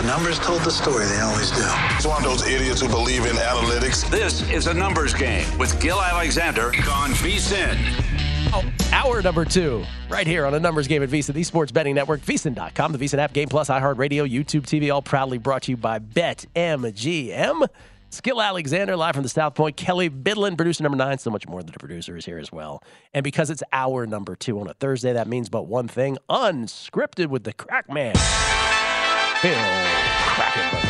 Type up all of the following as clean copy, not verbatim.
numbers told the story. They always do. It's one of those idiots who believe in analytics. This is a numbers game with Gil Alexander on VSiN. Hour number 2, right here on a numbers game at VSiN, the Sports Betting Network, VSiN.com, the VSiN app, Game Plus, iHeartRadio, YouTube TV, all proudly brought to you by BetMGM. It's Gil Alexander, live from the South Point. Kelly Bidlin, producer number 9, so much more than a producer, is here as well. And because it's hour number 2 on a Thursday, that means but one thing, unscripted with the crack man, Bill Krackomberger.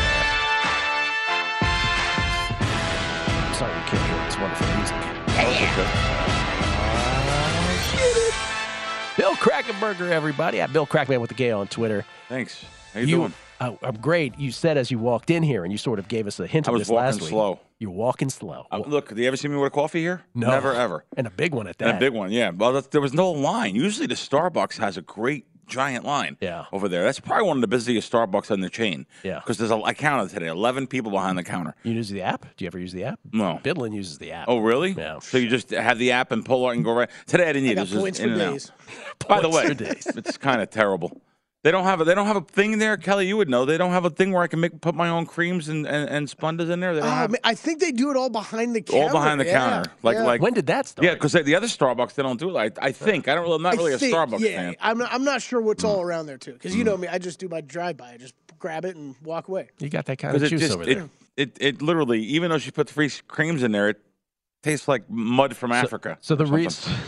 I'm sorry you can't hear this wonderful music. Bill Krackomberger, everybody. At Bill Crackman with the K on Twitter. Thanks. How you doing? I'm great. You said as you walked in here, and you sort of gave us a hint of this last week. I was walking slow. You're walking slow. Look, do you ever see me with a coffee here? No. Never, ever. And a big one at that. And a big one, yeah. Well, there was no line. Usually the Starbucks has a great giant line over there. That's probably one of the busiest Starbucks in the chain. Yeah. Because I counted today, 11 people behind the counter. You use the app? Do you ever use the app? No. Bidlin uses the app. Oh, really? Yeah. So you just have the app and pull out and go right. Today I didn't need it. Points for days. By the way, it's kind of terrible. They don't have a thing there, Kelly. You would know. They don't have a thing where I can put my own creams and spondas in there. They don't have. I think they do it all behind the counter. All behind the counter. Like when did that start? Yeah, because the other Starbucks they don't do it. I think I'm not really a Starbucks fan. I'm not sure what's all around there too. Because you know me, I just do my drive-by. I just grab it and walk away. You got that kind of juice over there. It literally, even though she put the free creams in there, it tastes like mud from Africa. So the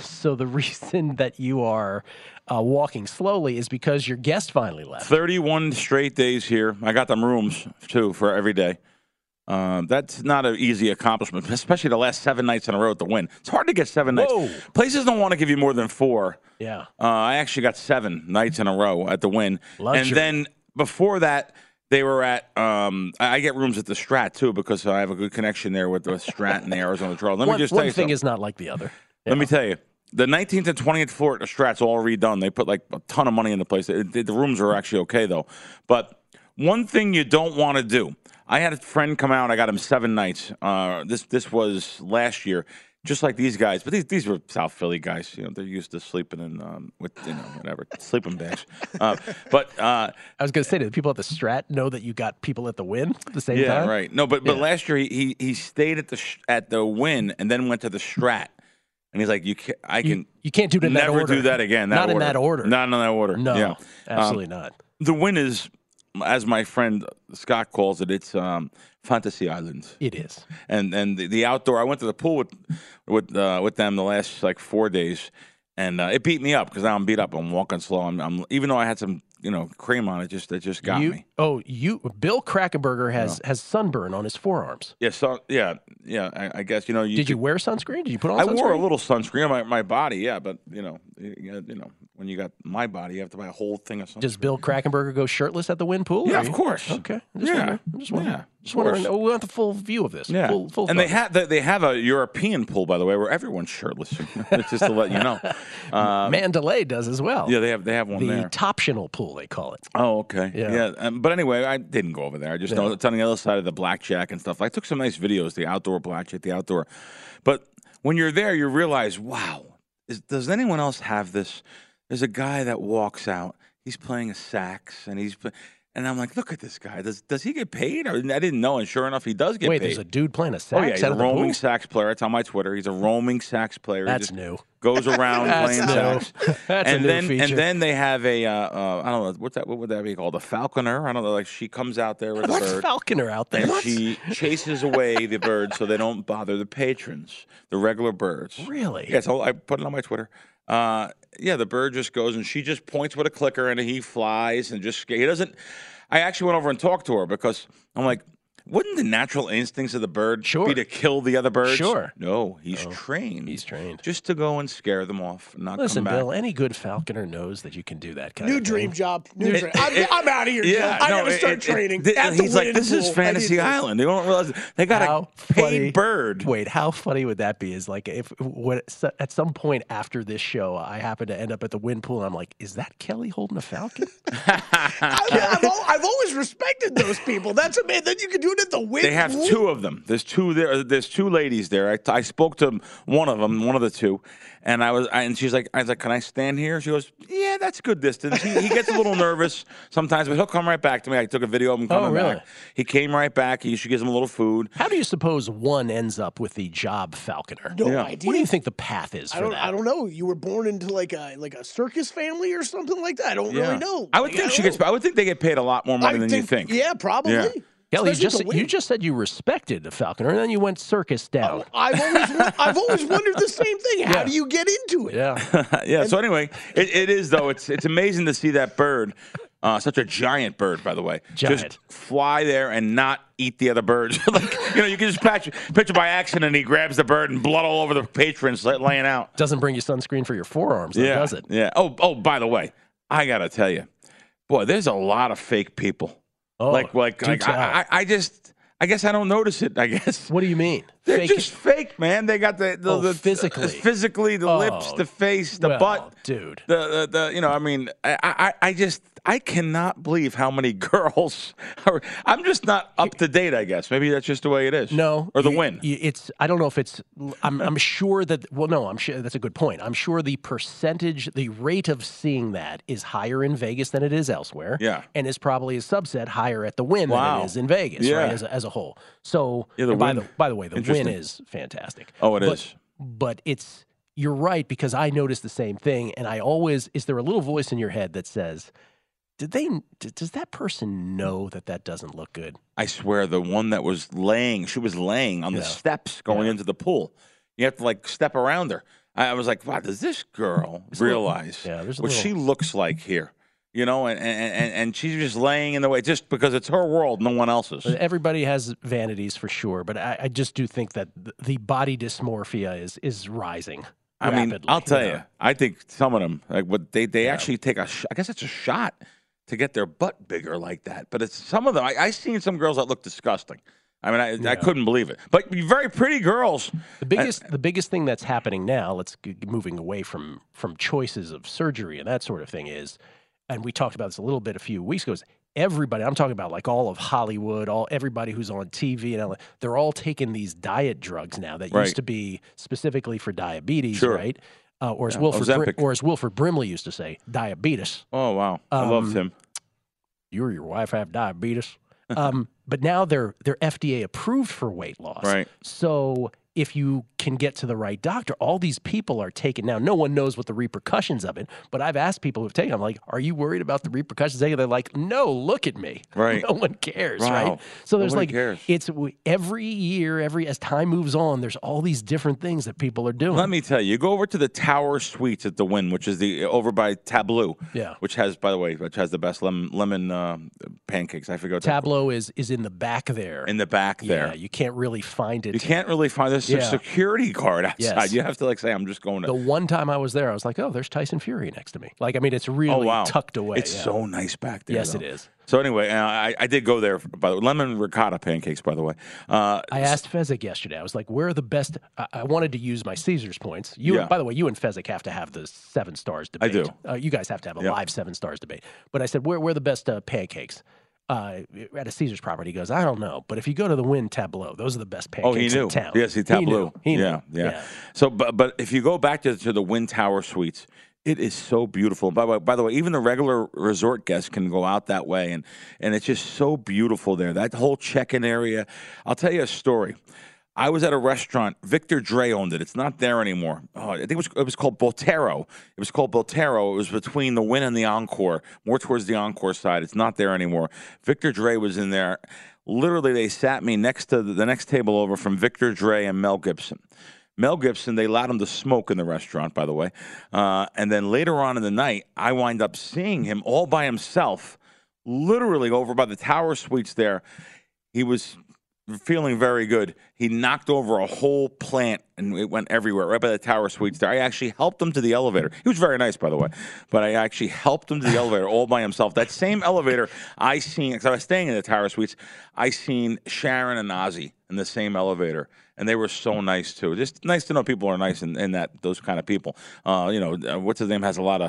reason that you are walking slowly is because your guest finally left. 31 straight days here. I got them rooms too for every day. That's not an easy accomplishment, especially the last 7 nights in a row at the Wynn. It's hard to get 7 nights. Places don't want to give you more than 4. Yeah. I actually got 7 nights in a row at the Wynn. Luxury. And then before that, they were at I get rooms at the Strat, too, because I have a good connection there with the Strat and the Arizona Trail. Let me just tell you one thing something. is not like the other. Yeah. Let me tell you. The 19th and 20th floor at the Strat's all redone. They put like a ton of money in the place. The rooms are actually okay, though. But one thing you don't want to do, I had a friend come out. I got him 7 nights. This was last year, just like these guys. But these were South Philly guys. You know, they're used to sleeping in with whatever sleeping bags. But I was going to say, do the people at the Strat know that you got people at the Wynn at the same time? Yeah, right. No, but last year he stayed at the Wynn and then went to the Strat. And he's like, you can't do it in that order. Never do that again. Not in that order. Not in that order. No, absolutely not. The Wynn is, as my friend Scott calls it, it's Fantasy Island. It is. And the outdoor, I went to the pool with them the last 4 days, and it beat me up because now I'm beat up. I'm walking slow. I'm even though I had some cream on it, it just got me. Oh, Bill Krackomberger has sunburn on his forearms. Yeah, I guess Did you wear sunscreen? Did you put on sunscreen? I wore a little sunscreen on my body, yeah, but when you got my body, you have to buy a whole thing of sunscreen. Does Bill Krackomberger go shirtless at the Wynn pool? Yeah, of course. Okay. I'm just wondering. Yeah. We want the full view of this. Yeah. Full and they have a European pool, by the way, where everyone's shirtless. Just to let you know. Mandalay does as well. Yeah, they have one there. The Toptional pool, they call it. Oh, okay. Yeah. But anyway, I didn't go over there. I just know it's on the other side of the blackjack and stuff. I took some nice videos, the outdoor blackjack, the outdoor. But when you're there, you realize, wow, does anyone else have this? There's a guy that walks out. He's playing a sax, and I'm like, look at this guy. Does he get paid? Or I didn't know, and sure enough, he does get paid. Wait, there's a dude playing a sax. Oh yeah, he's a roaming sax player. It's on my Twitter. He's a roaming sax player. That's new. Goes around playing sax. That's a new feature. And then they have a I don't know what would that be called? A falconer? I don't know. Like she comes out there with a bird. What's falconer out there? And she chases away the birds so they don't bother the patrons, the regular birds. Really? Yeah. So I put it on my Twitter. The bird just goes and she just points with a clicker and he flies and he doesn't. I actually went over and talked to her because I'm like, wouldn't the natural instincts of the bird be to kill the other birds? Sure. No, he's trained. He's trained. Just to go and scare them off and not Listen, come back. Bill, any good falconer knows that you can do that kind New of dream thing. job. I'm out of here. Yeah, I got to start training. He's like, this is Fantasy Island. They don't realize they got a paid bird. Wait, how funny would that be? Is like at some point after this show, I happen to end up at the Wynn pool, and I'm like, is that Kelly holding a falcon? I've always respected those people. That's amazing. Then you can do doing at the Wynn They have pool? two of them. There's two there. There's two ladies there. I spoke to one of them, one of the two, and I was like, can I stand here? She goes, yeah, that's a good distance. He gets a little nervous sometimes, but he'll come right back to me. I took a video of him coming really? back. He came right back. She gives him a little food. How do you suppose one ends up with the job falconer? No Yeah. idea. What do you think the path is for that? I don't know. You were born into like a circus family or something like that. I don't really know. I would think she gets. I would think they get paid a lot more money than you think. Yeah, probably. Yeah. Kelly, Especially the you Wynn. just said you respected the falconer, and then you went circus down. I've always wondered the same thing. How do you get into it? Yeah. Yeah. So anyway, it is though. It's amazing to see that bird, such a giant bird, by the way, Giant. just fly there and not eat the other birds. Like you can just picture by accident he grabs the bird and blood all over the patrons laying out. Doesn't bring you sunscreen for your forearms, though, does it? Yeah. Oh. By the way, I gotta tell you, boy, there's a lot of fake people. Oh, like do tell. I guess I don't notice it. I guess. What do you mean? They're Fake- just fake, man. They got the physically. the lips, the face, the well, butt, dude. the I mean, I cannot believe how many girls are. I'm just not up to date. I guess maybe that's just the way it is. No, or the win. It's. I don't know if it's. I'm sure that. Well, no, I'm sure that's a good point. I'm sure the percentage, the rate of seeing that is higher in Vegas than it is elsewhere. Yeah. and is probably a subset higher at the Wynn than Wow. it is in Vegas, Yeah. right? As a whole. So, Yeah, the and by Wynn. the way, the Wynn Interesting. is fantastic. Oh, it It is. is. But it's. You're right, because I noticed the same thing, and I always. Is there a little voice in your head that says, does that person know that doesn't look good? I swear, the one that was laying, she was laying on the steps going into the pool. You have to like step around her. I was like, wow, does this girl realize there's a what little- she looks like here? You know, and she's just laying in the way just because it's her world, no one else's. Everybody has vanities for sure, but I just do think that the body dysmorphia is rising. I mean, rapidly, I'll tell know? you, I think some of them, like, what they actually take I guess it's a shot to get their butt bigger like that. But it's some of them. I seen some girls that look disgusting. I mean, I couldn't believe it. But very pretty girls. The biggest thing that's happening now, moving away from choices of surgery and that sort of thing is, and we talked about this a little bit a few weeks ago, is everybody, I'm talking about like all of Hollywood, everybody who's on TV, and they're all taking these diet drugs now that Right. used to be specifically for diabetes, Sure. right? Or as Ozempic. Wilford Brimley used to say, diabetes. Oh, wow. I loved him. You or your wife have diabetes. But now they're FDA approved for weight loss. Right. So if you can get to the right doctor, all these people are taken. Now, no one knows what the repercussions of it, but I've asked people who've taken it, I'm like, are you worried about the repercussions? They're like, no, look at me. Right. No one cares, Wow. right? So there's Nobody cares. it's every year, as time moves on, there's all these different things that people are doing. Let me tell you, go over to the Tower Suites at the Wynn, which is over by Tableau. Yeah. Which has, by the way, the best lemon pancakes. I forget what they're called. Tableau is in the back there. In the back there. Yeah, you can't really find it. You can't really find this Yeah. security guard outside. Yes. You have to say, I'm just going to. The one time I was there, I was like, oh, there's Tyson Fury next to me. Like, I mean, it's really tucked away. It's yeah. so nice back there. Yes, though. it is. So anyway, I did go there. By the way, lemon ricotta pancakes, by the way. I asked Fezzik yesterday. I was like, where are the best? I wanted to use my Caesars points. Yeah. By the way, you and Fezzik have to have the 7 stars debate. I do. You guys have to have a Yeah. live 7 stars debate. But I said, where are the best pancakes? At a Caesars property, he goes, I don't know, but if you go to the Wynn Tableau, those are the best Oh, pancakes he knew. in town. Yes, Tableau. He knew. Yeah. So, but if you go back to the Wynn Tower Suites, it is so beautiful. By the way, even the regular resort guests can go out that way, and it's just so beautiful there. That whole check-in area. I'll tell you a story. I was at a restaurant. Victor Dre owned it. It's not there anymore. Oh, I think it was called Botero. It was called Botero. It was between the Wynn and the Encore, more towards the Encore side. It's not there anymore. Victor Dre was in there. Literally, they sat me next to the next table over from Victor Dre and Mel Gibson. Mel Gibson, they allowed him to smoke in the restaurant, by the way. And then later on in the night, I wind up seeing him all by himself, literally over by the Tower Suites there. He was feeling very good. He knocked over a whole plant and it went everywhere, right by the Tower Suites there. I actually helped him to the elevator. He was very nice, by the way, but I actually helped him to the elevator all by himself. That same elevator I seen, because I was staying in the Tower Suites, I seen Sharon and Ozzy in the same elevator, and they were so nice too. Just nice to know people are nice in those kind of people. What's his name has a lot of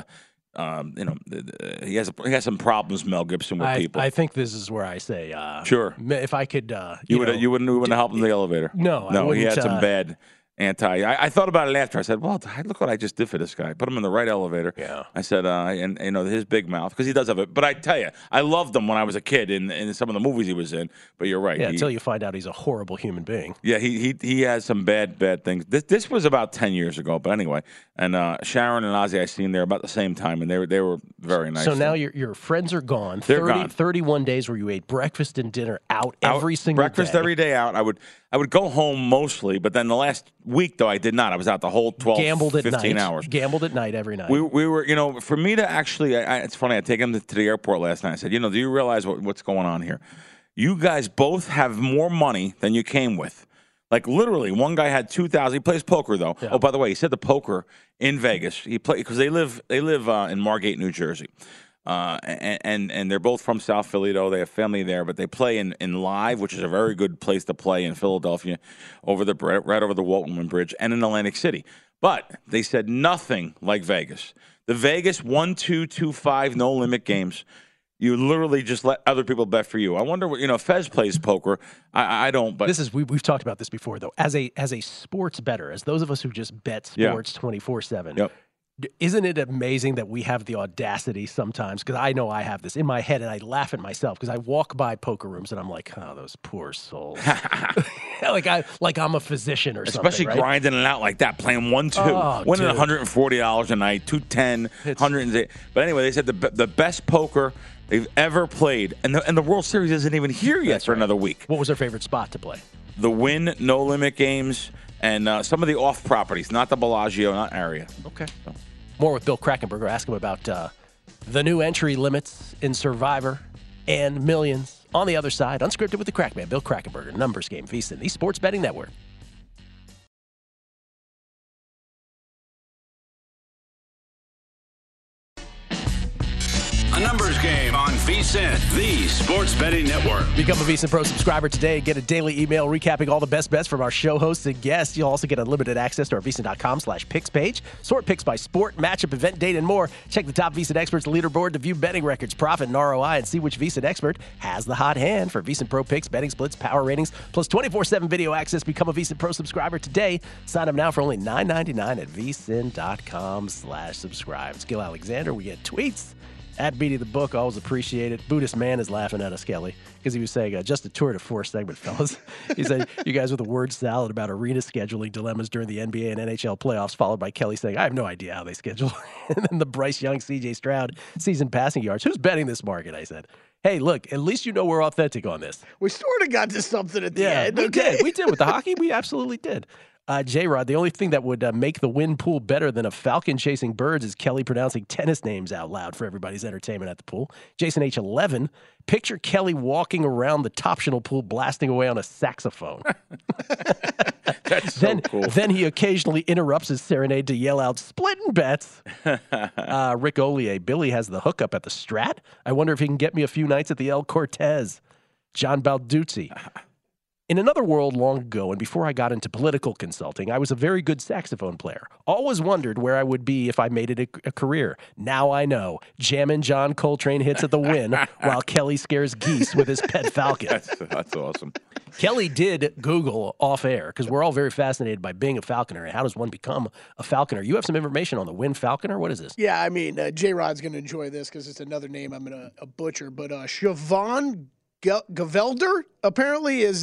he has some problems, Mel Gibson, with people. I think this is where I say, sure, if I could, you wouldn't help him in the elevator. No, he had some bad. I thought about it after. I said, well, look what I just did for this guy. Put him in the right elevator. Yeah. I said, and his big mouth, because he does have it. But I tell you, I loved him when I was a kid in some of the movies he was in. But you're right. Yeah, until you find out he's a horrible human being. Yeah, he has some bad things. This was about 10 years ago. But anyway, and Sharon and Ozzy I seen there about the same time, and they were very nice. So now your friends are gone. They're gone. 31 days where you ate breakfast and dinner out every single breakfast day. Every day out. I would go home mostly, but then the last week though I did not. I was out the whole 15 hours. Gambled at night every night. We were, for me to actually, it's funny. I take him to the airport last night. I said, do you realize what's going on here? You guys both have more money than you came with. Like literally, one guy had $2,000. He plays poker though. Yeah. Oh, by the way, he said the poker in Vegas. He play because they live in Margate, New Jersey. And they're both from South Philly, though. They have family there, but they play in Live, which is a very good place to play in Philadelphia, right over the Walton Bridge, and in Atlantic City. But they said nothing like Vegas. The Vegas 1-2-2-5 no limit games. You literally just let other people bet for you. I wonder what Fez plays poker. I don't. But we've talked about this before, though. As a sports bettor, as those of us who just bet sports 24/7. Yep. Isn't it amazing that we have the audacity sometimes? Because I know I have this in my head, and I laugh at myself because I walk by poker rooms and I'm like, "Oh, those poor souls!" like I'm a physician or something. Especially grinding it out like that, playing 1-2, winning $140 a night, $210, $100. But anyway, they said the best poker they've ever played, and the World Series isn't even here yet for another week. What was their favorite spot to play? The Wynn no limit games and some of the off properties, not the Bellagio, not area. Okay. So. More with Bill Krackomberger. Ask him about the new entry limits in Survivor and Millions. On the other side, unscripted with the Crackman, Bill Krackomberger. Numbers Game, VSiN, the Sports Betting Network. A Numbers Game on VSiN, the Sports Betting Network. Become a VSiN Pro subscriber today. Get a daily email recapping all the best bets from our show hosts and guests. You'll also get unlimited access to our VSiN.com/picks page. Sort picks by sport, matchup, event, date, and more. Check the top VSiN experts leaderboard to view betting records, profit, and ROI, and see which VSiN expert has the hot hand for VSiN Pro picks, betting splits, power ratings, plus 24/7 video access. Become a VSiN Pro subscriber today. Sign up now for only $9.99 at VSiN.com/subscribe. It's Gil Alexander. We get tweets. At Beatty the Book, always appreciate it. Buddhist Man is laughing at us, Kelly, because he was saying, just a tour de force segment, fellas. He said, you guys with a word salad about arena scheduling dilemmas during the NBA and NHL playoffs, followed by Kelly saying, I have no idea how they schedule. And then the Bryce Young, C.J. Stroud season passing yards. Who's betting this market, I said. Hey, look, at least you know we're authentic on this. We sort of got to something at the end. Okay? We did. With the hockey, we absolutely did. J-Rod, the only thing that would make the win pool better than a falcon chasing birds is Kelly pronouncing tennis names out loud for everybody's entertainment at the pool. Jason H11, picture Kelly walking around the Toptional pool blasting away on a saxophone. That's so cool. Then he occasionally interrupts his serenade to yell out, splitting bets. Rick Ollier, Billy has the hookup at the Strat. I wonder if he can get me a few nights at the El Cortez. John Balduzzi. In another world long ago, and before I got into political consulting, I was a very good saxophone player. Always wondered where I would be if I made it a career. Now I know. Jamming John Coltrane hits at the Wynn while Kelly scares geese with his pet falcon. That's awesome. Kelly did Google off air because we're all very fascinated by being a falconer and how does one become a falconer. You have some information on the Wynn Falconer. What is this? Yeah, I mean, J-Rod's going to enjoy this because it's another name I'm going to butcher. But Siobhan Gavelder apparently is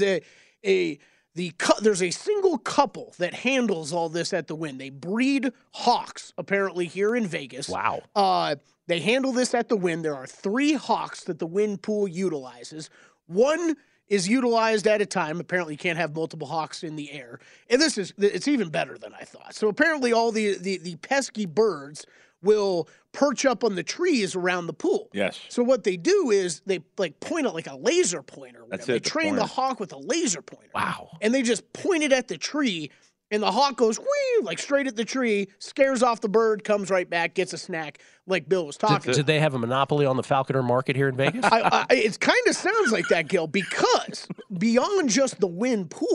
there's a single couple that handles all this at the Wynn. They breed hawks apparently here in Vegas. Wow. They handle this at the Wynn. There are 3 hawks that the Wynn pool utilizes. One is utilized at a time. Apparently you can't have multiple hawks in the air. And it's even better than I thought. So apparently all the pesky birds will perch up on the trees around the pool. Yes. So what they do is they point it like a laser pointer. That's it. They the train pointer. the hawk with a laser pointer. Wow. And they just point it at the tree, and the hawk goes whee, like straight at the tree, scares off the bird, comes right back, gets a snack, like Bill was talking. Did they have a monopoly on the falconer market here in Vegas? It kind of sounds like that, Gil, because beyond just the Wynn pool,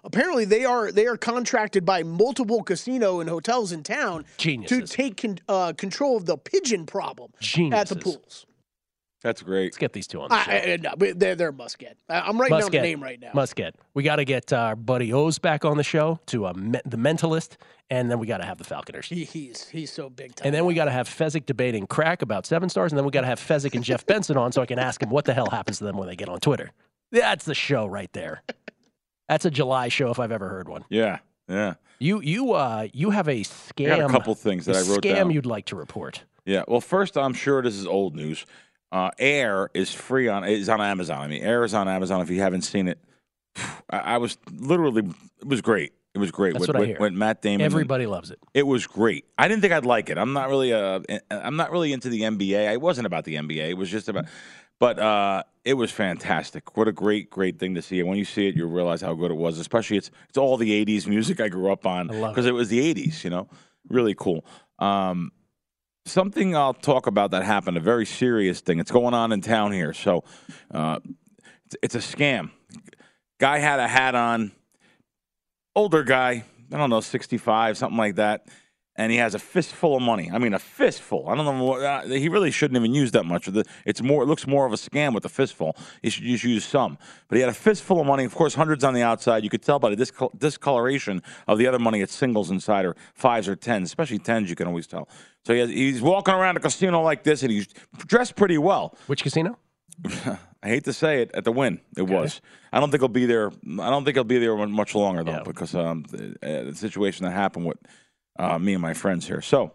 apparently they are contracted by multiple casino and hotels in town Geniuses. to take control of the pigeon problem at Geniuses. the pools. That's great. Let's get these two on the show. No, they're must get. I'm writing down the name right now. Must get. We got to get our buddy Oz back on the show to the Mentalist, and then we got to have the Falconers. He's so big time. And then we got to have Fezzik debating crack about 7 stars, and then we got to have Fezzik and Jeff Benson on so I can ask him what the hell happens to them when they get on Twitter. That's the show right there. That's a July show if I've ever heard one. Yeah. You have a scam. I got a couple things that I wrote down. Scam you'd like to report. Yeah. Well, first, I'm sure this is old news. Air is free is on Amazon. I mean, Air is on Amazon. If you haven't seen it, I was literally, it was great. It was great. That's what I hear. With Matt Damon. Everybody loves it. It was great. I didn't think I'd like it. I'm not really into the NBA. I wasn't about the NBA. It was just about, but it was fantastic. What a great thing to see. And when you see it, you realize how good it was. Especially it's all the '80s music I grew up on because it was the '80s. You know, really cool. Something I'll talk about that happened, a very serious thing. It's going on in town here. So it's a scam. Guy had a hat on, older guy, I don't know, 65, something like that, and he has a fistful of money. I mean, a fistful. I don't know what, he really shouldn't even use that much. It looks more of a scam with a fistful. He should just use some. But he had a fistful of money, of course, hundreds on the outside. You could tell by the discoloration of the other money. It's singles inside, or 5s or 10s, especially 10s, you can always tell. So he's walking around a casino like this, and he's dressed pretty well. Which casino? I hate to say it, at the Wynn, it was. I don't think he'll be there. I don't think he'll be there much longer, though, because the situation that happened with me and my friends here. So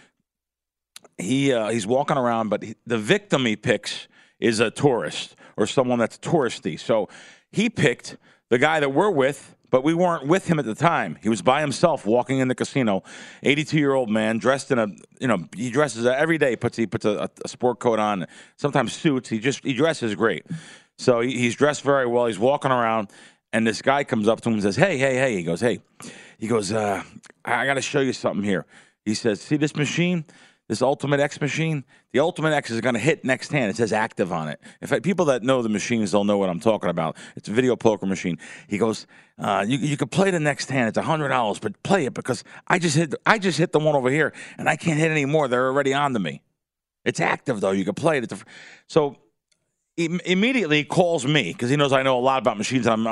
he's walking around, but the victim he picks is a tourist or someone that's touristy. So he picked the guy that we're with, but we weren't with him at the time. He was by himself walking in the casino. 82-year-old man dressed in he dresses every day. He puts a sport coat on, sometimes suits. He dresses great. So he's dressed very well. He's walking around, and this guy comes up to him and says, hey. He goes, I got to show you something here. He says, see this machine? This Ultimate X machine, the Ultimate X is going to hit next hand. It says active on it. In fact, people that know the machines, they'll know what I'm talking about. It's a video poker machine. He goes, you could play the next hand. It's $100, but play it because I just hit the one over here, and I can't hit any more. They're already on to me. It's active, though. You can play it. So immediately he calls me because he knows I know a lot about machines. I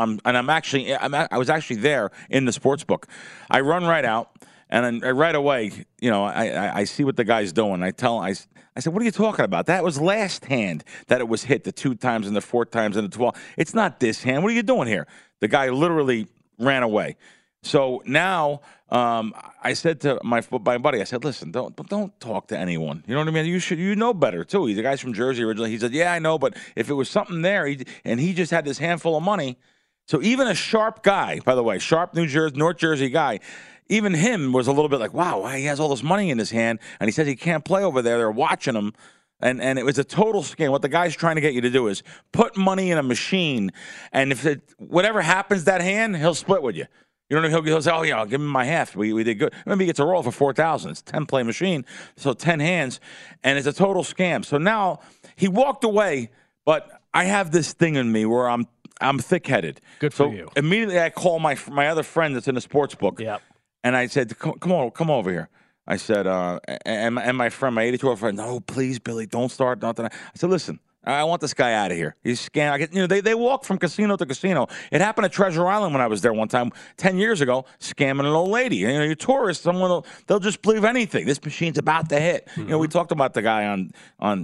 was actually there in the sports book. I run right out. And then right away, I see what the guy's doing. I said, what are you talking about? That was last hand that it was hit, the 2 times and the 4 times and the 12. It's not this hand. What are you doing here? The guy literally ran away. So now I said to my buddy, I said, listen, don't talk to anyone. You know what I mean? You know better, too. The guy's from Jersey originally. He said, yeah, I know, but if it was something there, he just had this handful of money. So even a sharp guy, by the way, sharp North Jersey guy, even him was a little bit like, wow, he has all this money in his hand, and he says he can't play over there. They're watching him, and it was a total scam. What the guy's trying to get you to do is put money in a machine, and if whatever happens that hand, he'll split with you. You know what I mean? He'll say, oh, yeah, I'll give him my half. We did good. Maybe he gets a roll for $4,000. It's a 10-play machine, so 10 hands, and it's a total scam. So now he walked away, but I have this thing in me where I'm thick-headed. Good for you. Immediately I call my other friend that's in the sports book. Yep. And I said, come over here. I said, and my friend, my 82-year-old friend, no, please, Billy, don't start nothing. I said, listen, I want this guy out of here. He's scamming. They walk from casino to casino. It happened at Treasure Island when I was there one time 10 years ago, scamming an old lady. You're tourists, they'll just believe anything. This machine's about to hit. Mm-hmm. We talked about the guy on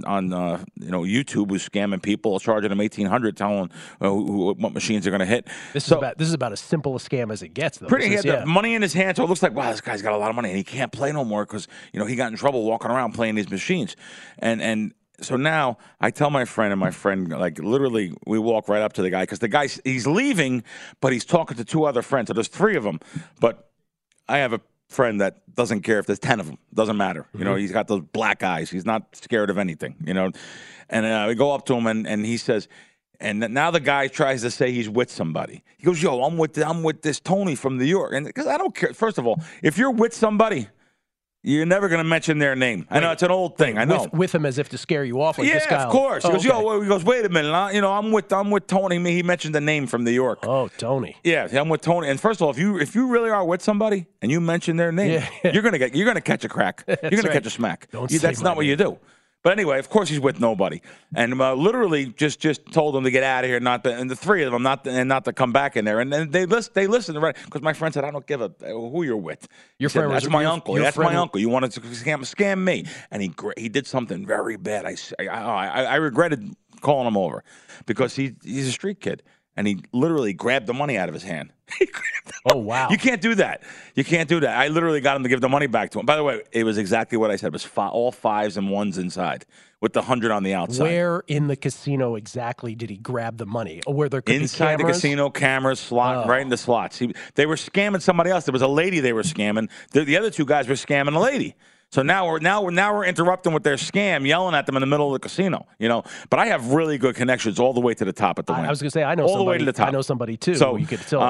YouTube who's scamming people, charging them $1,800, telling what machines are going to hit. This is about as simple a scam as it gets, though. He had the money in his hand, so it looks like, wow, this guy's got a lot of money, and he can't play no more because he got in trouble walking around playing these machines, and. So now I tell my friend, like literally we walk right up to the guy because the guy, he's leaving, but he's talking to 2 other friends. So there's 3 of them. But I have a friend that doesn't care if there's 10 of them. Doesn't matter. Mm-hmm. He's got those black eyes. He's not scared of anything, And we go up to him and he says, and now the guy tries to say he's with somebody. He goes, yo, I'm with this Tony from New York. And because I don't care. First of all, if you're with somebody, You're never going to mention their name. I know it's an old thing. I know. With him as if to scare you off. Like this guy of course. He goes, okay. he goes, wait a minute. I'm with Tony. He mentioned the name from New York. Oh, Tony. Yeah, I'm with Tony. And first of all, if you really are with somebody and you mention their name, you're gonna catch a crack. You're gonna catch a smack. That's not what you do. But anyway, of course he's with nobody, and literally just told them to get out of here, and the three of them not to come back in there, and then they listened, right? Because my friend said, "I don't give a who you're with." Your friend that's my uncle. That's my uncle. You wanted to scam me, and he did something very bad. I regretted calling him over because he's a street kid. And he literally grabbed the money out of his hand. Oh, wow. You can't do that. I literally got him to give the money back to him. By the way, it was exactly what I said. It was all 5s and 1s inside with the 100 on the outside. Where in the casino exactly did he grab the money? Or where there could inside be cameras? The casino, cameras, slot, right in the slots. They were scamming somebody else. There was a lady they were scamming. The other two guys were scamming a lady. So now we're interrupting with their scam, yelling at them in the middle of the casino, But I have really good connections all the way to the top at the Wynn. I was going to say I know all somebody. The way to the top. I know somebody too. So you could tell.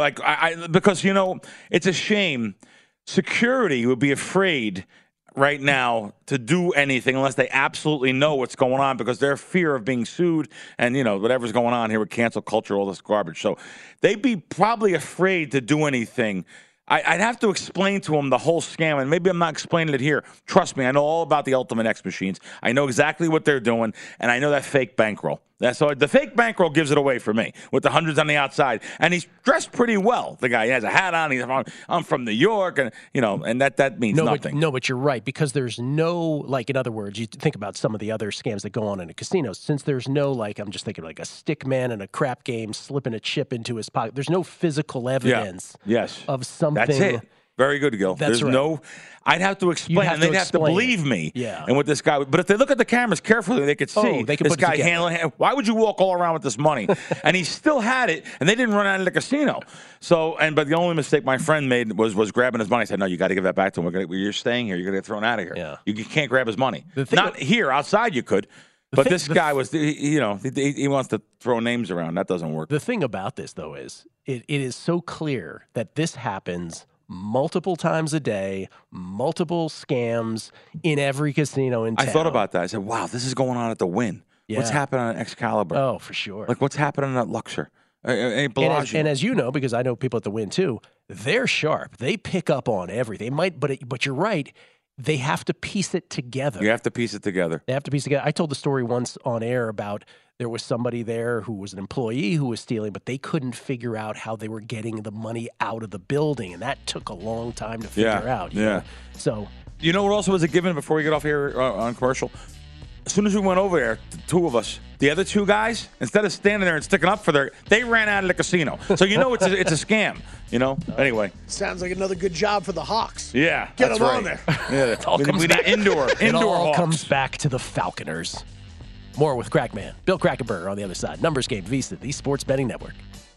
Because it's a shame. Security would be afraid right now to do anything unless they absolutely know what's going on because their fear of being sued and whatever's going on here with cancel culture, all this garbage. So they'd be probably afraid to do anything. I'd have to explain to them the whole scam, and maybe I'm not explaining it here. Trust me, I know all about the Ultimate X machines. I know exactly what they're doing, and I know that fake bankroll. So the fake bankroll gives it away for me with the 100s on the outside, and he's dressed pretty well. The guy, he has a hat on. I'm from New York, and and that means nothing. But you're right because there's no in other words, you think about some of the other scams that go on in a casino. Since there's no I'm just thinking like a stick man in a crap game slipping a chip into his pocket. There's no physical evidence. of something. That's it. Very good, Gil. There's right. I'd have to explain, and they'd have to believe me. Yeah. And with this guy, but if they look at the cameras carefully, they could see this guy handling. Why would you walk all around with this money? And he still had it, and they didn't run out of the casino. So, but the only mistake my friend made was grabbing his money. I said, "No, you got to give that back to him. You're staying here. You're going to get thrown out of here. Yeah. You can't grab his money. Not here, outside you could." But this guy was, he wants to throw names around. That doesn't work. The thing about this, though, is it is so clear that this happens multiple times a day, multiple scams in every casino in town. I thought about that. I said, wow, this is going on at the Wynn. Yeah. What's happening at Excalibur? Oh, for sure. What's happening at Luxor? And as you know, because I know people at the Wynn too, they're sharp. They pick up on everything. But you're right. They have to piece it together. You have to piece it together. They have to piece it together. I told the story once on air about there was somebody there who was an employee who was stealing, but they couldn't figure out how they were getting the money out of the building, and that took a long time to figure out. You know? So you know what also was a given before we get off here on commercial? As soon as we went over there, the two of us, the other two guys, instead of standing there and sticking up for they ran out of the casino. So it's a scam. Anyway. Sounds like another good job for the Hawks. Yeah, get them on there. Yeah, we need indoor. It all Hawks. comes back to the Falconers. More with Crackman, Bill Krackomberger on the other side. Numbers Game, VSiN, the Sports Betting Network.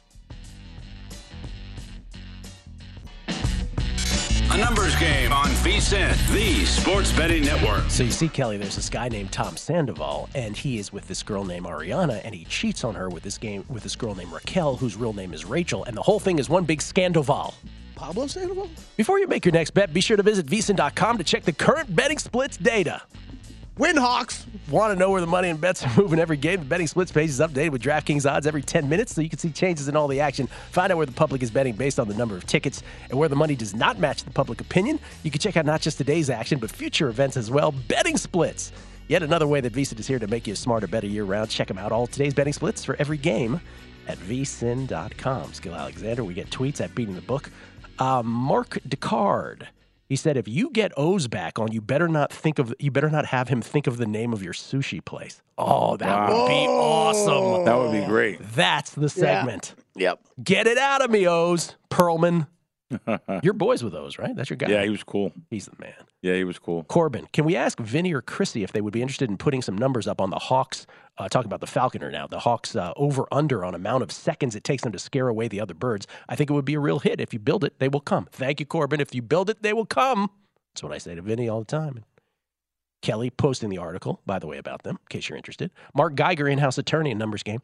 A numbers game on VSiN, the Sports Betting Network. So you see, Kelly, there's this guy named Tom Sandoval, and he is with this girl named Ariana, and he cheats on her with this girl named Raquel, whose real name is Rachel, and the whole thing is one big scandoval. Pablo Sandoval? Before you make your next bet, be sure to visit VSiN.com to check the current betting splits data. Win, Hawks! Want to know where the money and bets are moving every game? The betting splits page is updated with DraftKings odds every 10 minutes so you can see changes in all the action. Find out where the public is betting based on the number of tickets and where the money does not match the public opinion. You can check out not just today's action, but future events as well. Betting splits. Yet another way that VSiN is here to make you a smarter, better year-round. Check them out. All today's betting splits for every game at vsin.com. Skill Alexander, we get tweets at Beating the Book. Mark Descartes. He said, if you get O's back on, you better not have him think of the name of your sushi place. Oh, that would be awesome. That would be great. That's the segment. Yeah. Yep. Get it out of me, O's. Perlman. You're boys with O's, right? That's your guy. Yeah, he was cool. He's the man. Yeah, he was cool. Corbin, can we ask Vinny or Chrissy if they would be interested in putting some numbers up on the Hawks? Talking about the Falconer now. The Hawks over-under on amount of seconds it takes them to scare away the other birds. I think it would be a real hit. If you build it, they will come. Thank you, Corbin. If you build it, they will come. That's what I say to Vinny all the time. Kelly posting the article, by the way, about them, in case you're interested. Mark Geiger, in-house attorney in Numbers Game.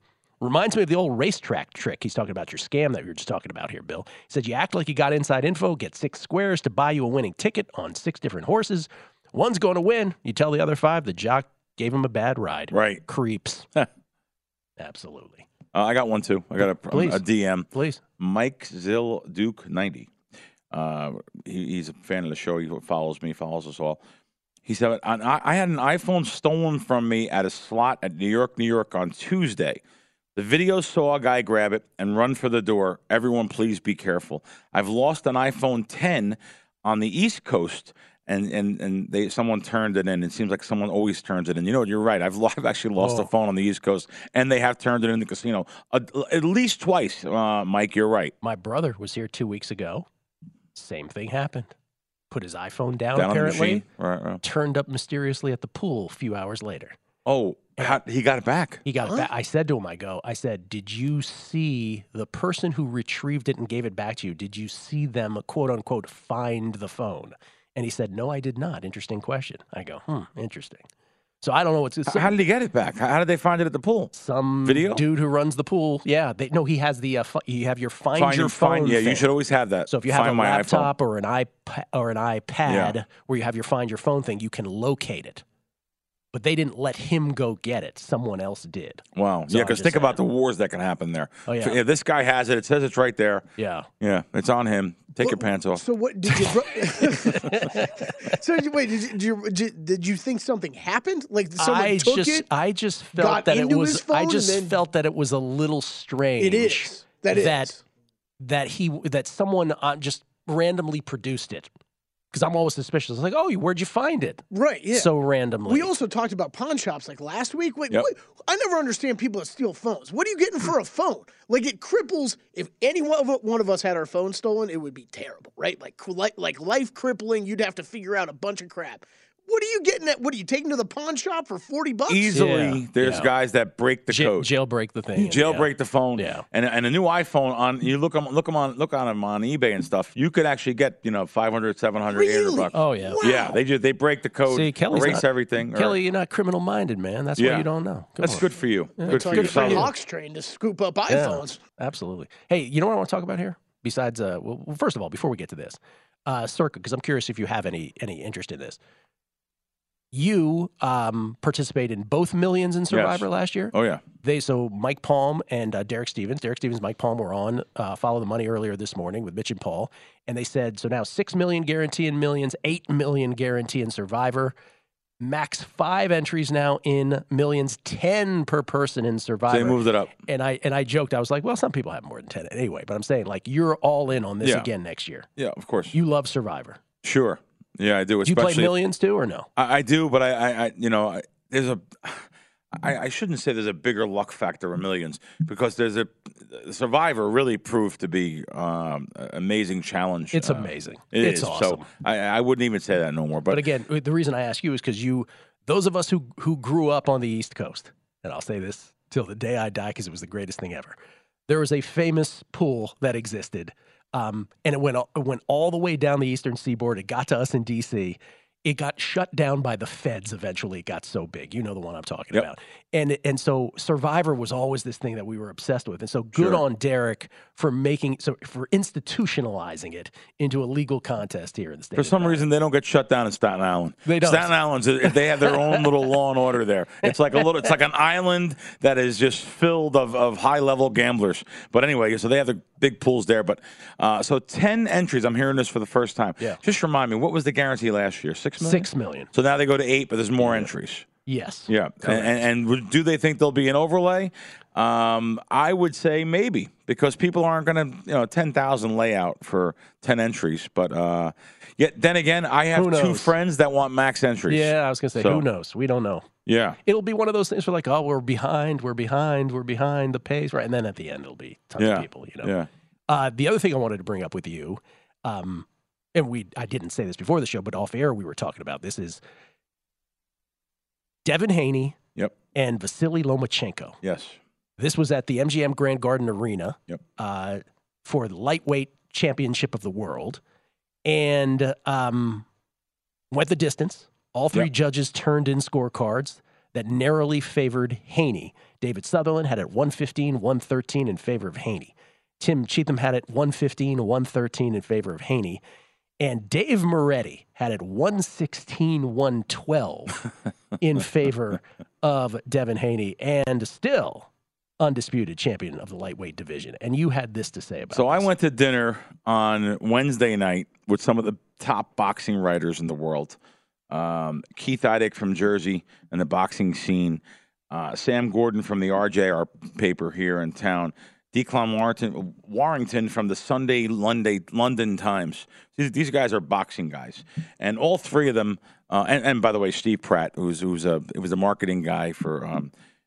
Reminds me of the old racetrack trick. He's talking about your scam that we were just talking about here, Bill. He said, you act like you got inside info, get 6 squares to buy you a winning ticket on 6 different horses. One's going to win. You tell the other 5 the jock gave him a bad ride. Right. Creeps. Absolutely. I got one, too. I got a DM. Please. Mike Zill Duke 90. He's a fan of the show. He follows me, follows us all. He said, I had an iPhone stolen from me at a slot at New York on Tuesday. The video saw a guy grab it and run for the door. Everyone, please be careful. I've lost an iPhone 10 on the East Coast, and someone turned it in. It seems like someone always turns it in. You know, you're right. I've actually lost a phone on the East Coast, and they have turned it in the casino at least twice. Mike, you're right. My brother was here 2 weeks ago. Same thing happened. Put his iPhone down on the apparently. machine. Right. Turned up mysteriously at the pool a few hours later. Oh, he got it back. He got it back. I said to him, I said, did you see the person who retrieved it and gave it back to you? Did you see them, quote unquote, find the phone? And he said, no, I did not. Interesting question. I go, interesting. So I don't know what's. How did he get it back? How did they find it at the pool? Some video dude who runs the pool. Yeah, he has the. You have your find your phone. Yeah, thing. you should always have that. So if you have a laptop or an iPad where you have your find your phone thing, you can locate it. But they didn't let him go get it. Someone else did. Wow. So because think about the wars that can happen there. Oh, yeah. If this guy has it, it says it's right there. Yeah. Yeah, it's on him. Take your pants off. So what did you? So wait, did you think something happened? Like someone took it? I just felt that it was. I just felt that it was a little strange. It is. That someone just randomly produced it. Because I'm always suspicious. I was like, oh, where'd you find it? Right, yeah. So randomly. We also talked about pawn shops like last week. Wait, yep. I never understand people that steal phones. What are you getting for a phone? Like, it cripples. If any one of us had our phone stolen, it would be terrible, right? Like life crippling. You'd have to figure out a bunch of crap. What are you getting at? What are you taking to the pawn shop for $40? Easily, there's guys that break the code. Jailbreak the thing. Jailbreak the phone. Yeah. And a new iPhone you look on them on eBay and stuff. You could actually get, $500, $700, Really? $800. Oh yeah. Wow. Yeah, they break the code, erase everything. Kelly, you're not criminal minded, man. That's why you don't know. That's good for you. Yeah, good for you. Good Hawks train to scoop up iPhones. Yeah, absolutely. Hey, you know what I want to talk about here? Besides, well, first of all, before we get to this, Circa, because I'm curious if you have any interest in this. You participated in both Millions in Survivor last year. Oh, yeah. So Mike Palm and Derek Stevens, Mike Palm were on Follow the Money earlier this morning with Mitch and Paul. And they said, so now 6 million guarantee in Millions, 8 million guarantee in Survivor. Max 5 entries now in Millions, 10 per person in Survivor. So they moved it up. And I joked, I was like, well, some people have more than 10 anyway. But I'm saying, like, you're all in on this again next year. Yeah, of course. You love Survivor. Sure. Yeah, I do. Do you play Millions too, or no? I do, but I shouldn't say there's a bigger luck factor in Millions because Survivor really proved to be an amazing challenge. It's amazing. It's awesome. So I wouldn't even say that no more. But again, the reason I ask you is because those of us who grew up on the East Coast, and I'll say this till the day I die because it was the greatest thing ever. There was a famous pool that existed. And it went all the way down the Eastern Seaboard. It got to us in D.C. It got shut down by the feds eventually. It got so big. You know the one I'm talking about. And so Survivor was always this thing that we were obsessed with. And so good on Derek for institutionalizing it into a legal contest here in the state. For some reason, they don't get shut down in Staten Island. They don't. Staten Island, they have their own little law and order there. It's like an island that is just filled of high-level gamblers. But anyway, so they have the big pools there. But so 10 entries. I'm hearing this for the first time. Yeah. Just remind me, what was the guarantee last year? 6 million? 6 million. So now they go to 8, but there's more entries. Yes. Yeah. And do they think there'll be an overlay? I would say maybe because people aren't going to, 10,000 layout for 10 entries. But yet then again, I have 2 friends that want max entries. Yeah, I was going to say, who knows? We don't know. Yeah. It'll be one of those things where like, oh, we're behind the pace. Right. And then at the end, it'll be tons of people, Yeah. The other thing I wanted to bring up with you, and I didn't say this before the show, but off air we were talking about this, is Devin Haney and Vasily Lomachenko. Yes. This was at the MGM Grand Garden Arena for the lightweight championship of the world, and went the distance. All 3 judges turned in scorecards. that narrowly favored Haney. David Sutherland had it 115-113 in favor of Haney. Tim Cheatham had it 115-113 in favor of Haney. And Dave Moretti had it 116-112 in favor of Devin Haney, and still undisputed champion of the lightweight division. And you had this to say about So this. I went to dinner on Wednesday night with some of the top boxing writers in the world. Keith Idek from Jersey and the boxing scene. Sam Gordon from the RJR paper here in town. Declan Warrington from the Sunday London Times. These guys are boxing guys, and all three of them. And by the way, Steve Pratt, who was a marketing guy for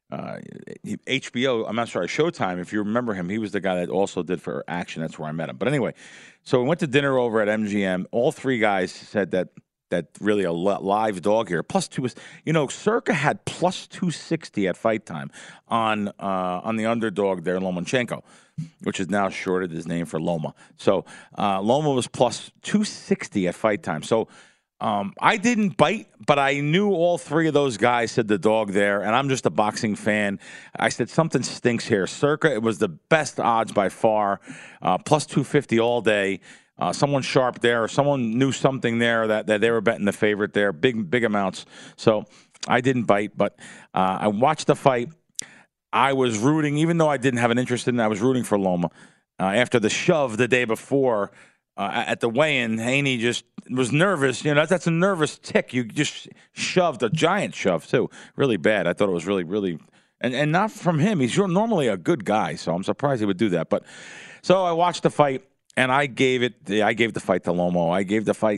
HBO. I'm not sorry, Showtime. If you remember him, he was the guy that also did for Action. That's where I met him. But anyway, so we went to dinner over at MGM. All three guys said that really a live dog here. Plus two was, Circa had plus 260 at fight time on the underdog there, Lomachenko, which is now shorted his name for Loma. So Loma was plus 260 at fight time. So I didn't bite, but I knew all three of those guys said the dog there, and I'm just a boxing fan. I said something stinks here. Circa, it was the best odds by far, plus 250 all day. Someone sharp there, or someone knew something there that they were betting the favorite there, big amounts. So I didn't bite, but I watched the fight. I was rooting, even though I didn't have an interest in it, I was rooting for Loma. After the shove the day before at the weigh-in, Haney just was nervous. That's a nervous tick. You just shoved, a giant shove, too. Really bad. I thought it was really, really, and not from him. He's normally a good guy, so I'm surprised he would do that. But so I watched the fight. And I gave the fight to Loma. I gave the fight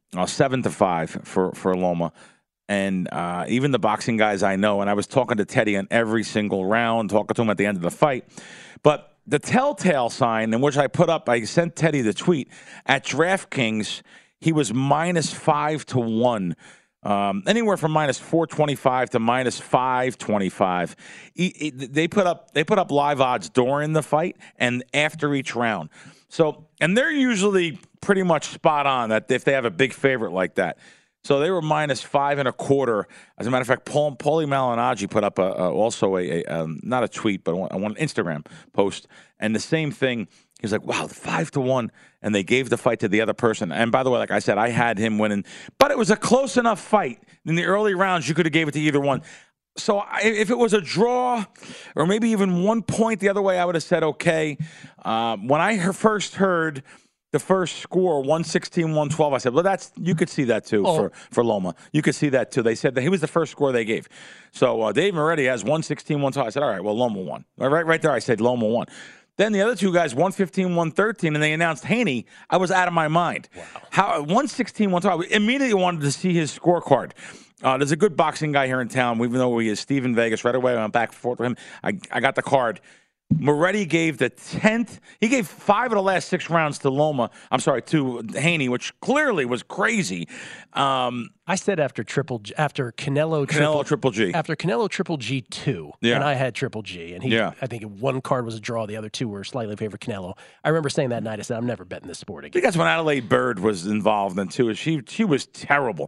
7-5 for Loma. And even the boxing guys I know, and I was talking to Teddy on every single round, talking to him at the end of the fight. But the telltale sign in which I put up, I sent Teddy the tweet, at DraftKings, he was minus 5-1. Anywhere from minus 425 to minus 525. They put up live odds during the fight and after each round. So, and they're usually pretty much spot on that if they have a big favorite like that. So they were minus 5.25. As a matter of fact, Paulie Malignaggi put up also not a tweet, but one Instagram post, and the same thing. He's like, wow, 5-1, and they gave the fight to the other person. And by the way, like I said, I had him winning, but it was a close enough fight. In the early rounds, you could have gave it to either one. So if it was a draw or maybe even 1 point the other way, I would have said okay. When I first heard the first score, 116-112, I said, well, you could see that too for Loma. You could see that too. They said that he was the first score they gave. So Dave Moretti has 116-112. I said, all right, well, Loma won. Right there, I said Loma won. Then the other two guys, 115-113, and they announced Haney. I was out of my mind. Wow. 116-112. I immediately wanted to see his scorecard. There's a good boxing guy here in town, even though he is Steve in Vegas. Right away, I went back and forth with him. I got the card. Moretti gave the 10th. He gave 5 of the last 6 rounds to to Haney, which clearly was crazy. I said after Canelo Triple G. After Canelo Triple G 2, and I had Triple G, and I think one card was a draw, the other two were slightly favored Canelo. I remember saying that night, I said, I'm never betting this sport again. I think that's when Adelaide Bird was involved in too. She was terrible.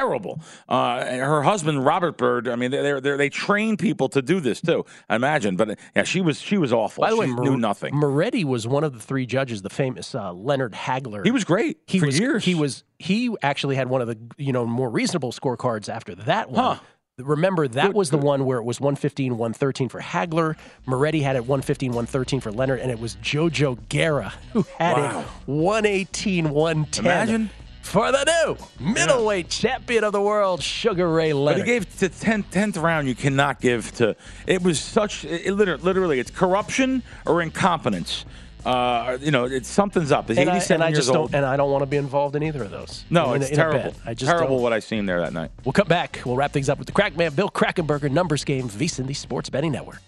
Her husband Robert Bird. I mean, they train people to do this too. I imagine, but yeah, she was awful. By the way, she knew nothing. Moretti was one of the 3 judges, the famous Leonard Hagler. He was great for years. He actually had one of the more reasonable scorecards after that one. Huh. Remember, that was the one where it was 115-113 for Hagler. Moretti had it 115-113 for Leonard, and it was Jojo Guerra who had it 118-110. Imagine. For the new middleweight champion of the world, Sugar Ray Leonard. But he gave the 10th round. You cannot give to. It was literally, it's corruption or incompetence. Something's up. He's 87 years old. And I don't want to be involved in either of those. No, it's terrible. Terrible what I seen there that night. We'll come back. We'll wrap things up with the crack man, Bill Krackomberger, Numbers Game, VSiN, the Sports Betting Network.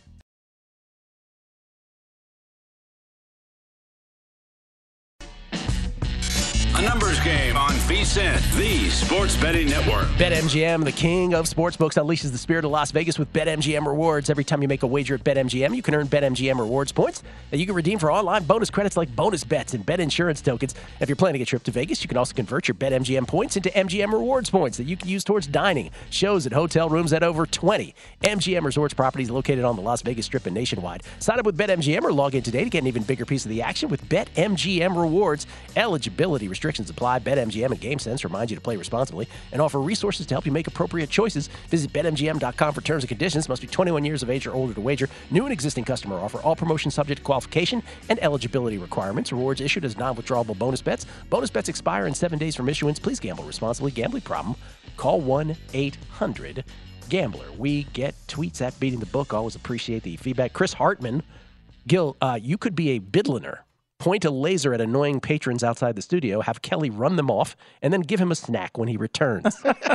numbers game on VSiN, the Sports Betting Network. BetMGM, the king of sportsbooks, unleashes the spirit of Las Vegas with BetMGM rewards. Every time you make a wager at BetMGM, you can earn BetMGM rewards points that you can redeem for online bonus credits like bonus bets and bet insurance tokens. If you're planning a trip to Vegas, you can also convert your BetMGM points into MGM rewards points that you can use towards dining, shows, and hotel rooms at over 20 MGM Resorts properties located on the Las Vegas Strip and nationwide. Sign up with BetMGM or log in today to get an even bigger piece of the action with BetMGM rewards. Eligibility restrictions apply. BetMGM and GameSense remind you to play responsibly and offer resources to help you make appropriate choices. Visit BetMGM.com for terms and conditions. Must be 21 years of age or older to wager. New and existing customer offer. All promotions subject to qualification and eligibility requirements. Rewards issued as non-withdrawable bonus bets. Bonus bets expire in 7 days from issuance. Please gamble responsibly. Gambling problem? Call 1-800-GAMBLER. We get tweets at Beating the Book. Always appreciate the feedback. Chris Hartman. Gil, you could be a bidliner. Point a laser at annoying patrons outside the studio, have Kelly run them off, and then give him a snack when he returns.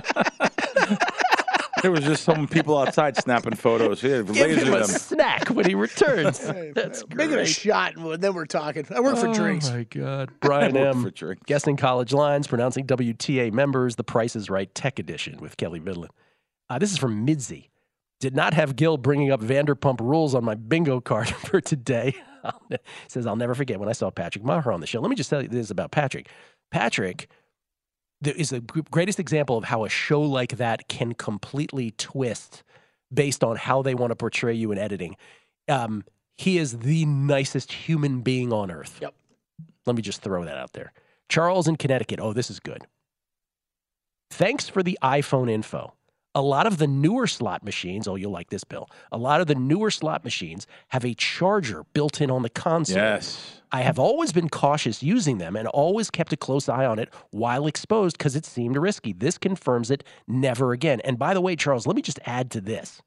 There was just some people outside snapping photos. Yeah, Give him a snack when he returns. That's Make it a great. shot, and then we're talking. I work for drinks. Oh, my God. Brian M. for drinks. Guessing college lines, pronouncing WTA members, The Price is Right Tech Edition with Kelly Midland. This is from Midzi. Did not have Gil bringing up Vanderpump Rules on my bingo card for today. Says, I'll never forget when I saw Patrick Maher on the show. Let me just tell you this about Patrick. Patrick is the greatest example of how a show like that can completely twist based on how they want to portray you in editing. He is the nicest human being on earth. Yep. Let me just throw that out there. Charles in Connecticut. Oh, this is good. Thanks for the iPhone info. A lot of the newer slot machines, you'll like this, Bill. A lot of the newer slot machines have a charger built in on the console. Yes. I have always been cautious using them and always kept a close eye on it while exposed because it seemed risky. This confirms it. Never again. And by the way, Charles, let me just add to this.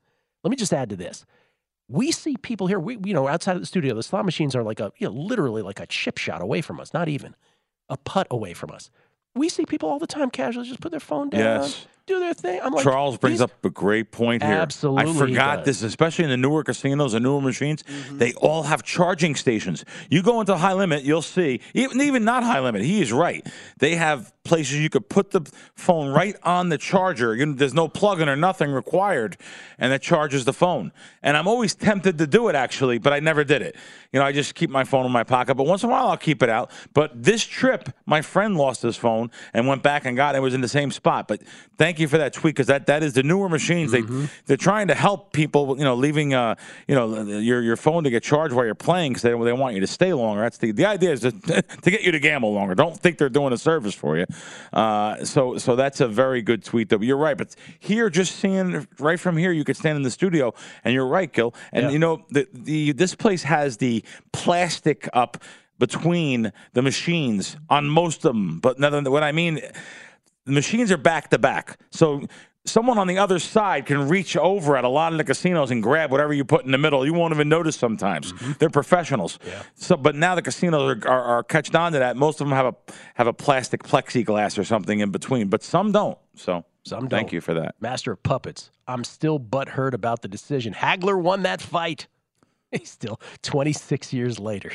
We see people here, outside of the studio, the slot machines are like literally like a chip shot away from us, not even a putt away from us. We see people all the time casually just put their phone down. Yes. Do their thing. I'm like, Charles brings up a great point here. Absolutely, I forgot this, especially in the newer casinos and newer machines. They all have charging stations. You go into high limit, you'll see, even not high limit, he is right. They have places you could put the phone right on the charger. There's no plug-in or nothing required, and that charges the phone. And I'm always tempted to do it, actually, but I never did it. I just keep my phone in my pocket, but once in a while I'll keep it out. But this trip, my friend lost his phone and went back and got it. It was in the same spot. But thank you for that tweet, because that is the newer machines. They're trying to help people, leaving your phone to get charged while you're playing, because they want you to stay longer. That's the idea is to get you to gamble longer. Don't think they're doing a service for you. So that's a very good tweet, though. You're right, but here, just seeing right from here, you could stand in the studio, and you're right, Gil. And this place has the plastic up between the machines on most of them. But what I mean, the machines are back to back, so someone on the other side can reach over at a lot of the casinos and grab whatever you put in the middle. You won't even notice sometimes. They're professionals. Yeah. So, but now the casinos are catched on to that. Most of them have a plastic plexiglass or something in between, but some don't. So thank you for that. Master of Puppets. I'm still butthurt about the decision. Hagler won that fight. He's still 26 years later.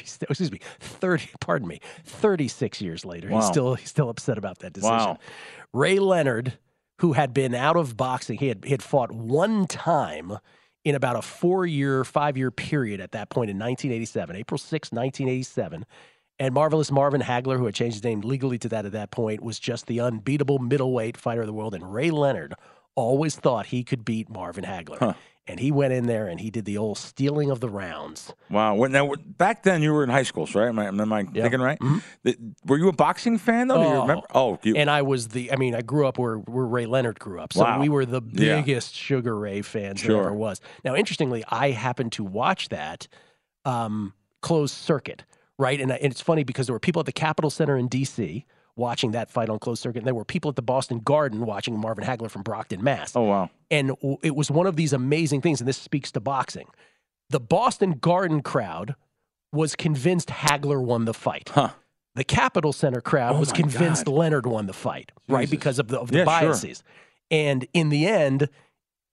36 years later. Wow. He's still upset about that decision. Wow. Ray Leonard, who had been out of boxing, he had fought one time in about a 5-year period at that point in 1987, April 6, 1987. And Marvelous Marvin Hagler, who had changed his name legally to that at that point, was just the unbeatable middleweight fighter of the world. And Ray Leonard always thought he could beat Marvin Hagler. Huh. And he went in there and he did the old stealing of the rounds. Wow. Now, back then you were in high school, right? Am I thinking right? Mm-hmm. Were you a boxing fan, though? Do you remember? And I was I grew up where Ray Leonard grew up. So we were the biggest Sugar Ray fans there ever was. Now, interestingly, I happened to watch that closed circuit, right? And it's funny because there were people at the Capitol Center in D.C. watching that fight on closed circuit. And there were people at the Boston Garden watching Marvin Hagler from Brockton, Mass. Oh, wow. And it was one of these amazing things, and this speaks to boxing. The Boston Garden crowd was convinced Hagler won the fight. Huh. The Capitol Center crowd was convinced Leonard won the fight, right, because of the biases. Sure. And in the end,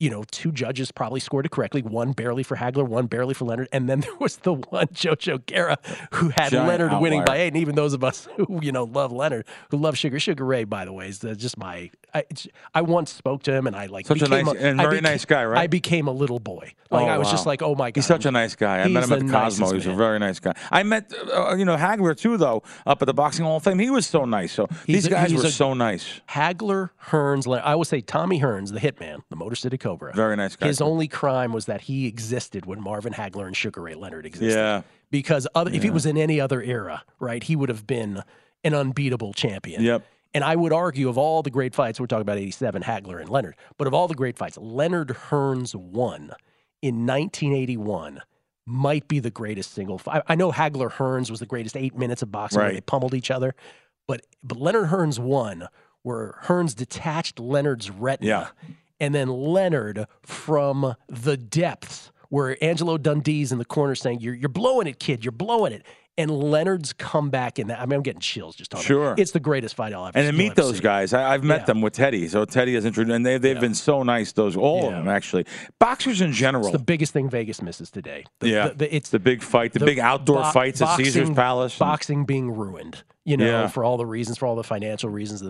two judges probably scored it correctly. One barely for Hagler, one barely for Leonard. And then there was the one, Jojo Guerra, who had Giant Leonard winning outlier. by 8. And even those of us who, love Leonard, who love Sugar Ray, by the way, is just I once spoke to him and I Such a became nice and very nice guy, right? I became a little boy. I was just like, oh my God. He's such a nice guy. I met him at the Cosmo. He was a very nice guy. I met, Hagler too, though, up at the Boxing Hall of Fame. He was so nice. So these guys were so nice. Hagler, Hearns, I would say Tommy Hearns, the hitman, the Motor City Cobra. Very nice guy. His only crime was that he existed when Marvin Hagler and Sugar Ray Leonard existed. Yeah. Because if he was in any other era, right, he would have been an unbeatable champion. Yep. And I would argue of all the great fights, we're talking about 87, Hagler and Leonard, but of all the great fights, Leonard Hearns won in 1981 might be the greatest single fight. I know Hagler Hearns was the greatest 8 minutes of boxing where they pummeled each other, but Leonard Hearns won where Hearns detached Leonard's retina, and then Leonard from the depths where Angelo Dundee's in the corner saying, "You're blowing it, kid. You're blowing it." And Leonard's comeback in that. I mean, I'm getting chills just talking about it. It's the greatest fight I'll ever see. And to meet those guys, I've met them with Teddy. So Teddy has introduced, and they've been so nice. All of them actually. Boxers in general. It's the biggest thing Vegas misses today. It's the big fight, the big outdoor fights at Caesar's Palace. Boxing being ruined, for all the reasons, for all the financial reasons.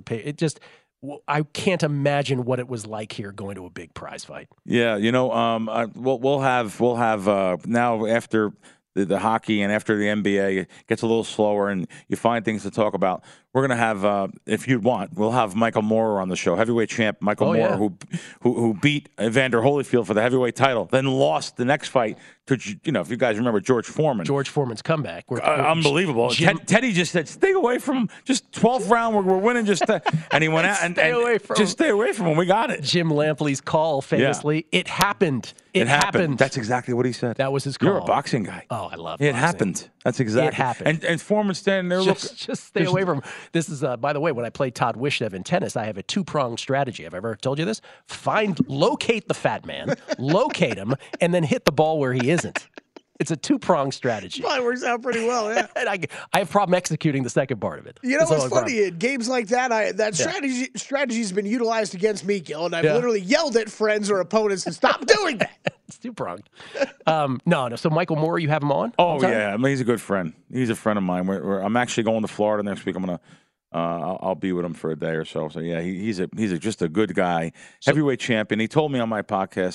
I can't imagine what it was like here going to a big prize fight. Yeah, we'll have now after the hockey and after the NBA it gets a little slower and you find things to talk about. We're going to have, if you'd want, we'll have Michael Moorer on the show, heavyweight champ Michael Moorer, who beat Evander Holyfield for the heavyweight title, then lost the next fight to, if you guys remember, George Foreman. George Foreman's comeback. Unbelievable. Teddy just said, stay away from him. Just 12th round, we're winning. And he went out and just stay away from him. We got it. Jim Lampley's call, famously, it happened. It happened. That's exactly what he said. That was his call. You're a boxing guy. Oh, I love it. Boxing. Happened. That's exactly. It happened. And Foreman standing there. Just stay away from him. This is, by the way, when I played Todd Wishnev in tennis, I have a 2-pronged strategy. Have I ever told you this? Locate the fat man, locate him, and then hit the ball where he isn't. It's a 2-pronged strategy. Probably works out pretty well, yeah. And I have problem executing the second part of it. You know what's funny? In games like that, strategy's been utilized against me, Gil, and I've literally yelled at friends or opponents to stop doing that. It's 2-pronged. No. So Michael Moorer, you have him on? Oh, yeah. I mean, he's a good friend. He's a friend of mine. I'm actually going to Florida next week. I'm going to I'll be with him for a day or so. So, yeah, he's just a good guy. Heavyweight champion. He told me on my podcast,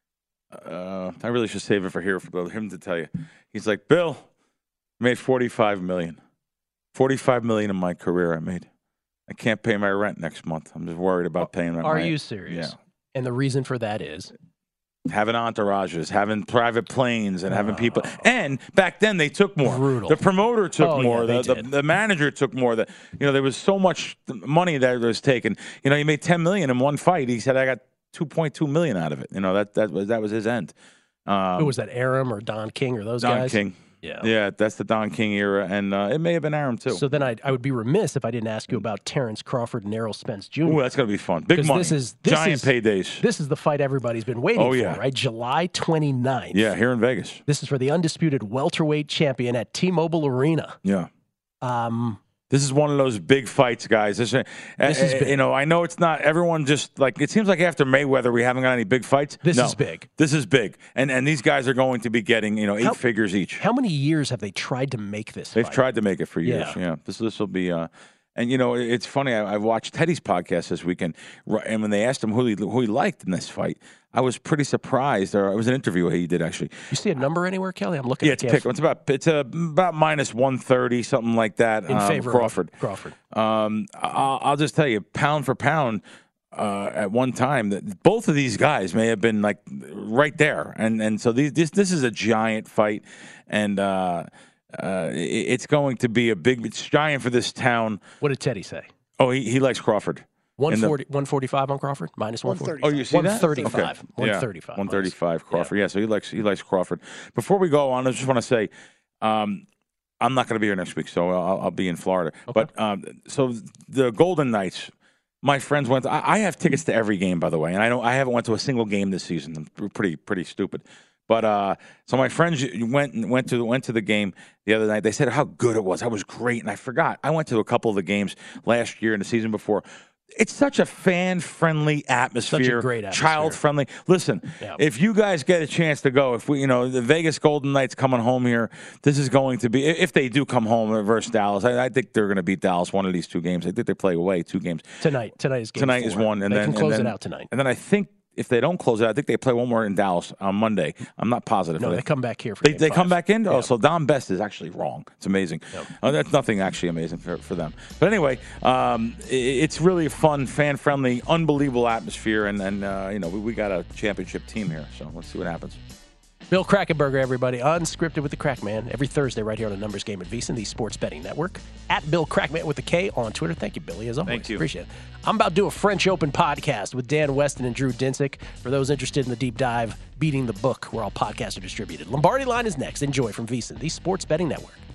I really should save it for him to tell you. He's like, Bill, I made $45 million. $45 million in my career I made. I can't pay my rent next month. I'm just worried about paying my rent. Are you serious? Yeah. And the reason for that is? Having entourages, having private planes, and having people. And back then, they took more. Brutal. The promoter took more. Yeah, the manager took more. There was so much money that was taken. He made $10 million in one fight. He said, I got $2.2 million out of it. That was his end. Who was that? Arum or Don King or those guys? Don King. Yeah, that's the Don King era, and it may have been Arum too. So then I would be remiss if I didn't ask you about Terrence Crawford and Errol Spence Jr. Ooh, that's going to be fun. Big money. Giant paydays. This is the fight everybody's been waiting for, right? July 29th. Yeah, here in Vegas. This is for the undisputed welterweight champion at T-Mobile Arena. Yeah. This is one of those big fights, guys. This is big. I know it's not everyone just like it seems like after Mayweather we haven't got any big fights. This is big. This is big. And these guys are going to be getting, 8 figures each. How many years have they tried to make this They've fight? tried to make it for years. Yeah. This will be and it's funny. I watched Teddy's podcast this weekend, and when they asked him who he liked in this fight, I was pretty surprised. Or it was an interview he did actually. You see a number anywhere, Kelly? I'm looking. Yeah, it's about minus 130, something like that. In favor Crawford. of Crawford. I'll just tell you, pound for pound. At one time, that both of these guys may have been like right there, and so this is a giant fight, and it's going to be it's giant for this town. What did Teddy say? Oh, he likes Crawford. 145 on Crawford, minus 140. Oh, you see that? 135. Okay. 135. 135 Crawford. Yeah, so he likes Crawford. Before we go on, I just want to say, I'm not going to be here next week, so I'll be in Florida. Okay. But so the Golden Knights. My friends went. I have tickets to every game, by the way, and I haven't went to a single game this season. I'm pretty stupid. But so my friends went to the game the other night. They said how good it was. I was great, and I forgot. I went to a couple of the games last year and the season before. It's such a fan-friendly atmosphere. Such a great atmosphere. Child-friendly. Listen, if you guys get a chance to go, if we, the Vegas Golden Knights coming home here, this is going to be, if they do come home versus Dallas, I think they're going to beat Dallas one of these two games. I think they play away 2 games. Tonight is game 4. Is one. And they then can close it out tonight. And then I think if they don't close it out, I think they play one more in Dallas on Monday. I'm not positive. No, they come back here for They game 5. come back in? Oh, so Don Best is actually wrong. It's amazing. That's nothing actually amazing for them. But anyway, it's really a fun, fan-friendly, unbelievable atmosphere. And we got a championship team here. So let's see what happens. Bill Krackomberger, everybody. Unscripted with the Crackman. Every Thursday right here on the Numbers Game at VSiN, the Sports Betting Network. At Bill Crackman with a K on Twitter. Thank you, Billy, as always. Thank you. Appreciate it. I'm about to do a French Open podcast with Dan Weston and Drew Dinsick. For those interested in the deep dive, Beating the Book, where all podcasts are distributed. Lombardi Line is next. Enjoy from VSiN, the Sports Betting Network.